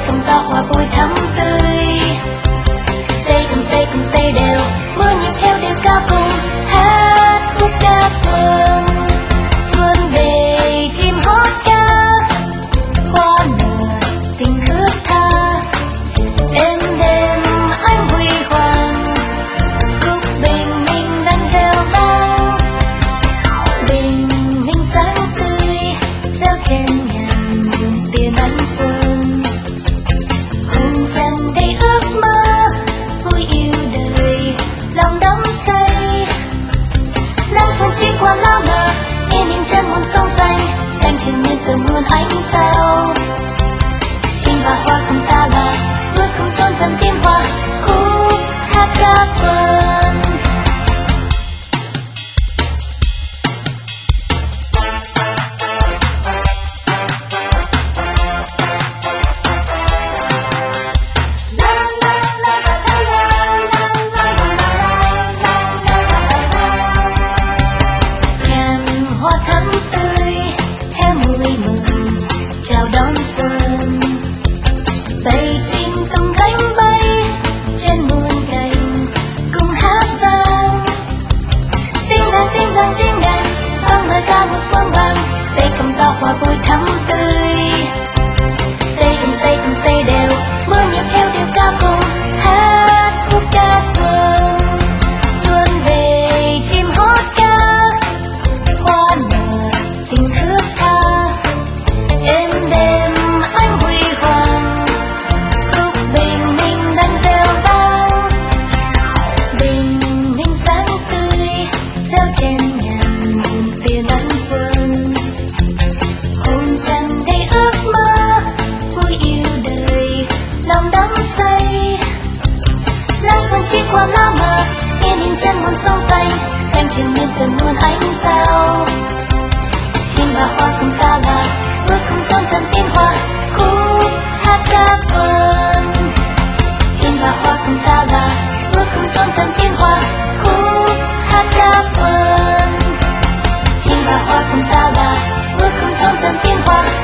cầm to hoa vui thắm tươi. Tay cầm tay đều, mưa nhịp theo đều ca cùng hát khúc ca xuân. Xuân về chim hót ca, hoa nở tình thước tha. Êm đêm ánh huy hoàng, khúc bình minh đang reo vang. Bình minh sáng tươi, reo trên ngàn tia nắng xuân. Cùng tràn đầy ước mơ, vui yêu đời, lòng đắm say. Nắng xuân chỉ qua lá mờ, yên hình chân muôn sông xanh, cánh chiều miên từ muôn ánh sao. Chim và hoa cùng ta là bước không trốn thân tiên hoa, khúc hát ca xuân. Ngàn hoa thắm tươi theo mùi mừng chào đón xuân. Bầy chim tung cánh bay trên muôn cành cùng hát vang. Tiếng đàn vang lời ca một xuân vang. Tay cầm to hoa vui thắm tươi. Tay cầm tay đều, mưa nhịp theo đều ca cùng hát khúc ca xuân. Xuân về chim hót ca, hoa nở tình thước tha. Êm đêm ánh huy hoàng, khúc bình minh đang reo vang. Bình minh sáng tươi, reo trên ngàn tia nắng xuân. Hồn tràn đầy ước mơ, vui yêu đời, lòng đắm say. Nắng xuân chỉ qua lá mờ, yên hình chân muôn sông xanh, cánh chiều miên từ muôn ánh sao. Chim và hoa cùng ta là bước không trốn thân tiên hoa, khúc hát ca xuân. Chim và hoa cùng ta là bước không trốn thân tiên hoa, khúc hát ca xuân. Chim và hoa cùng ta là bước không trốn thân tiên hoa.